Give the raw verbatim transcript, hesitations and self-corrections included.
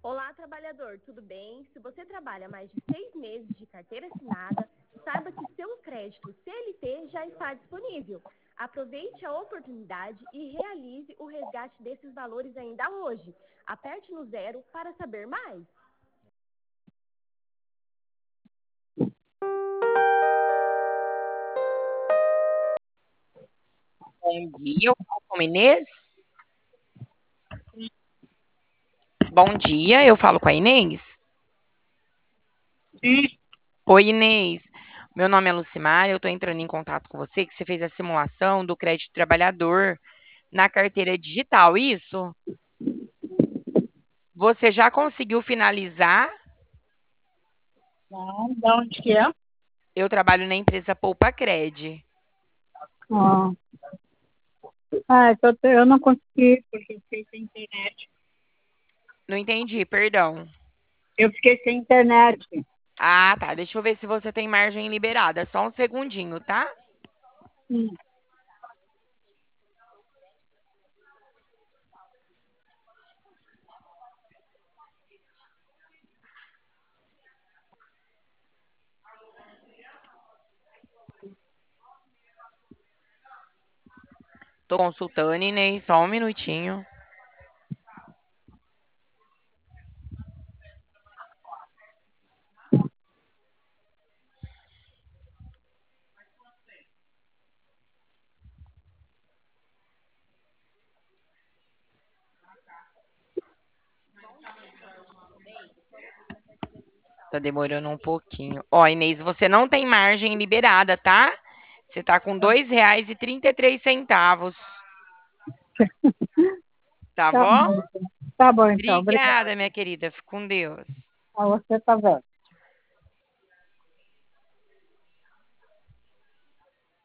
Olá, trabalhador, tudo bem? Se você trabalha mais de seis meses de carteira assinada, saiba que seu crédito C L T já está disponível. Aproveite a oportunidade e realize o resgate desses valores ainda hoje. Aperte no zero para saber mais. Bom dia, eu falo com a Inês. Bom dia, eu falo com a Inês. Sim. Oi, Inês. Meu nome é Lucimar, eu estou entrando em contato com você, que você fez a simulação do crédito trabalhador na carteira digital, isso? Você já conseguiu finalizar? Não, de onde que é? Eu trabalho na empresa Poupa Cred. Ah, ah é que eu, te- eu não consegui, porque eu fiquei sem internet. Não entendi, perdão. Eu fiquei sem internet. Ah, tá. Deixa eu ver se você tem margem liberada. Só um segundinho, tá? Hum. Tô consultando, Inês, só um minutinho. Tá demorando um pouquinho. Ó, Inês, você não tem margem liberada, tá? Você tá com dois reais e trinta e três centavos. Tá Tá bom? bom, então. Tá bom, então. Obrigada. Obrigada, minha querida. Fique com Deus. A você tá bem.